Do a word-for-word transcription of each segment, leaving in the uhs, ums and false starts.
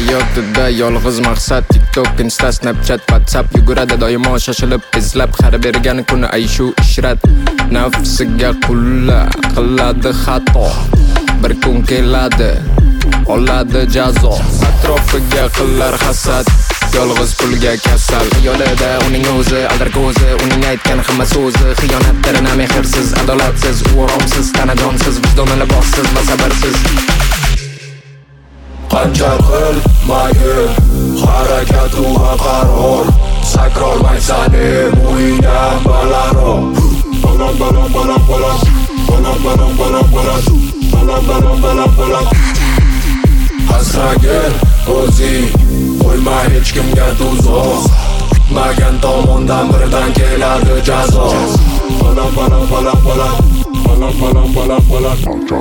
Hayotida yolg'iz maqsad TikTok, Insta, Snapchat, WhatsApp yuguradi doimo shoshilib izlab har bergan kuni ay shu ishrat nafsiga qulla qiladi xato bir kun keladi oladi jazo atrofiga qilar hasad yolg'iz pulga kasal yo'lida uning o'zi aldar ko'zi uning aytgan hamma so'zi xiyonatdir na mehrsiz adolatsiz o'romsiz tanajonsiz vijdoni libossiz va sabrsiz qancha qilmayin harakatu va qaror sakrolmaysan o'yindan balandroq baland baland baland baland baland baland baland baland baland baland baland baland asragin o'zing qo'yma hech kimga tuzoq magan tomondan birdan keladi jazo baland baland baland baland baland baland baland baland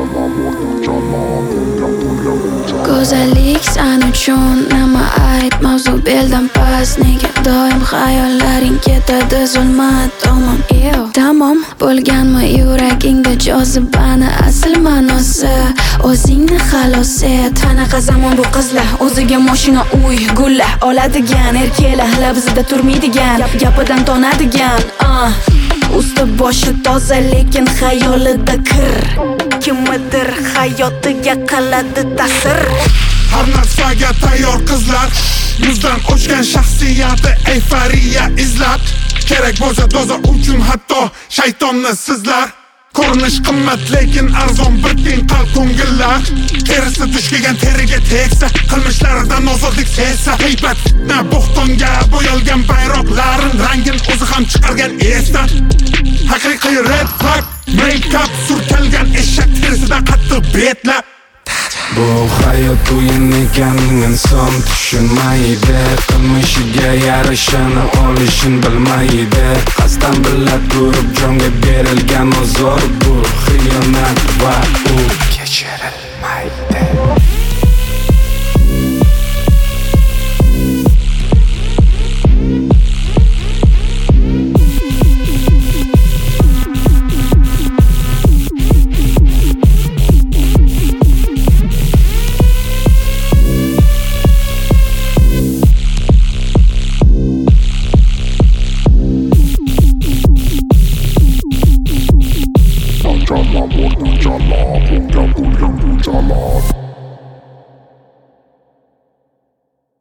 go'zallik san uchun nima ayt mavzu beldan past nega doim xayollaring ketadi zulmat tomon ew tamom bo'lganmi yuragingda jozibani asl ma'nosi o'zingni xalos et qanaqa zamon bu qizlar o'ziga mashina uy gullar oladigan erkaklar labzida turmaydigan gap gapidan tonadigan ah usti boshi toza lekin xayolida kir kimnidir hayotiga qiladi ta'sir har narsaga tayyor qizlar yuzdan o'chgan shaxsiyati euforiya izlab kerak bo'lsa doza uchun hatto shaytonni sizlar ko'rinish qimmat lekin arzon bir teng qalb ko'ngillar terisi dush kelgan teriga tegsa qilmishlaridan ozodlik sezsa haybat fitna bo'xtonga bo'yalgan bayroqlarin rangin o'zi ham chiqargan esdan haqiqiy red flag make-up surkalgan eshak terisidan qattiq betlab bu hayot o'yin ekan inson tushunmaydi qilmishiga yarashani olishini bilmaydi qasddan bila turib jonga berilgan ozor bu xiyonat va u kechiriladi